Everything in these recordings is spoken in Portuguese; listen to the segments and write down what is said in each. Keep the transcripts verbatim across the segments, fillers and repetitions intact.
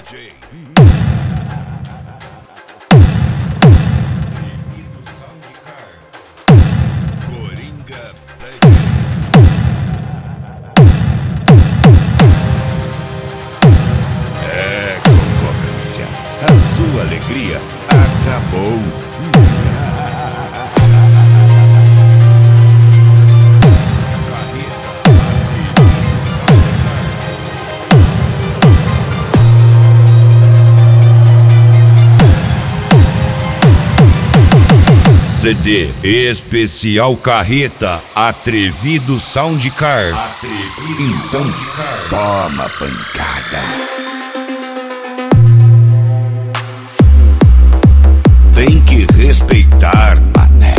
J. Coringa é concorrência. A sua alegria acabou. C D especial Carreta Atrevido Soundcar. Atrevido Soundcar. Toma pancada. Tem que respeitar, mané.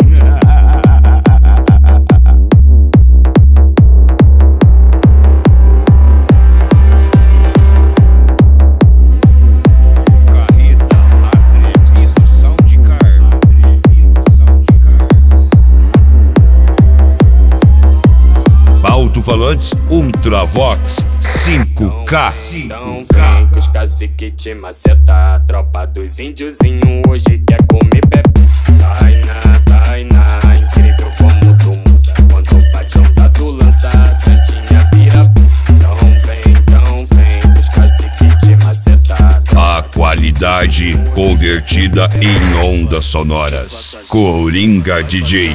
Alto-falantes Ultravox cinco K. Então vem que os cacique te maceta. A tropa dos índiozinhos hoje quer comer pepe. Tainá, Tainá, incrível como tu muda. Quando o patrão tá tu lança, santinha vira. Então vem, então vem que os cacique te maceta. A qualidade convertida em ondas sonoras. Coringa D J.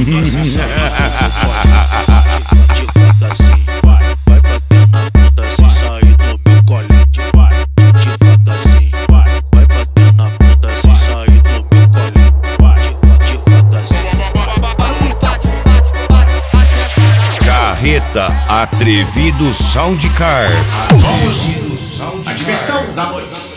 Carreta Atrevido Soundcar. Somos a diversão da noite.